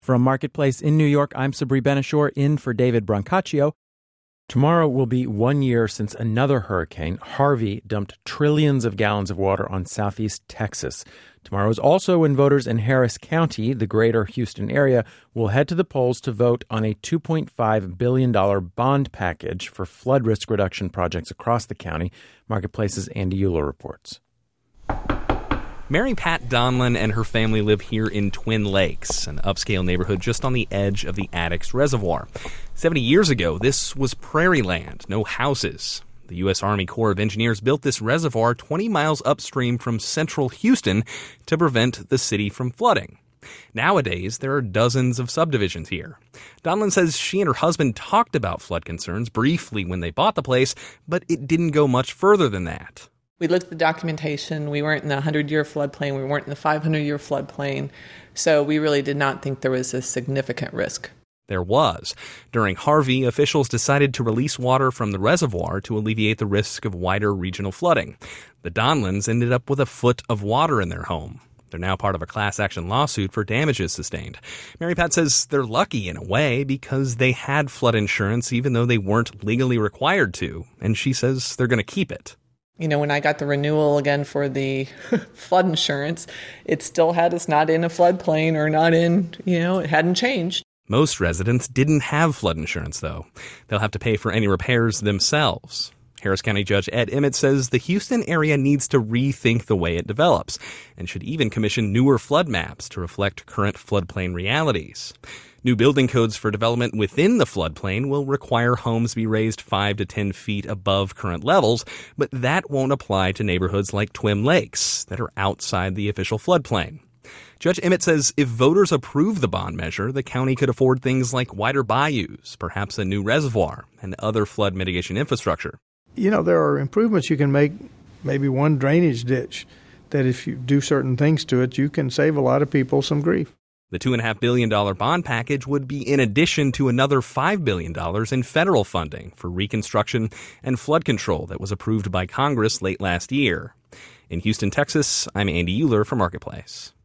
From Marketplace in New York, I'm Sabri Ben-Achour, in for David Brancaccio. Tomorrow will be 1 year since another hurricane, Harvey, dumped trillions of gallons of water on southeast Texas. Tomorrow is also when voters in Harris County, the greater Houston area, will head to the polls to vote on a $2.5 billion bond package for flood risk reduction projects across the county. Marketplace's Andy Euler reports. Mary Pat Donlin and her family live here in Twin Lakes, an upscale neighborhood just on the edge of the Addicks Reservoir. 70 years ago, this was prairie land, no houses. The U.S. Army Corps of Engineers built this reservoir 20 miles upstream from central Houston to prevent the city from flooding. Nowadays, there are dozens of subdivisions here. Donlin says she and her husband talked about flood concerns briefly when they bought the place, but it didn't go much further than that. We looked at the documentation. We weren't in the 100-year floodplain. We weren't in the 500-year floodplain. So we really did not think there was a significant risk. There was. During Harvey, officials decided to release water from the reservoir to alleviate the risk of wider regional flooding. The Donlins ended up with a foot of water in their home. They're now part of a class action lawsuit for damages sustained. Mary Pat says they're lucky in a way because they had flood insurance even though they weren't legally required to, and she says they're going to keep it. You know, when I got the renewal again for the flood insurance, it still had us not in a floodplain or not in, it hadn't changed. Most residents didn't have flood insurance, though. They'll have to pay for any repairs themselves. Harris County Judge Ed Emmett says the Houston area needs to rethink the way it develops and should even commission newer flood maps to reflect current floodplain realities. New building codes for development within the floodplain will require homes be raised 5 to 10 feet above current levels, but that won't apply to neighborhoods like Twin Lakes that are outside the official floodplain. Judge Emmett says if voters approve the bond measure, the county could afford things like wider bayous, perhaps a new reservoir, and other flood mitigation infrastructure. There are improvements you can make, maybe one drainage ditch, that if you do certain things to it, you can save a lot of people some grief. The $2.5 billion bond package would be in addition to another $5 billion in federal funding for reconstruction and flood control that was approved by Congress late last year. In Houston, Texas, I'm Andy Euler for Marketplace.